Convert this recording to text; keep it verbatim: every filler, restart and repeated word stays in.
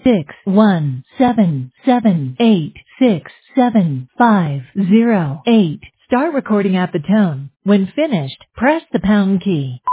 six one seven seven eight six seven five zero eight. Start recording at the tone. When finished, press the pound key.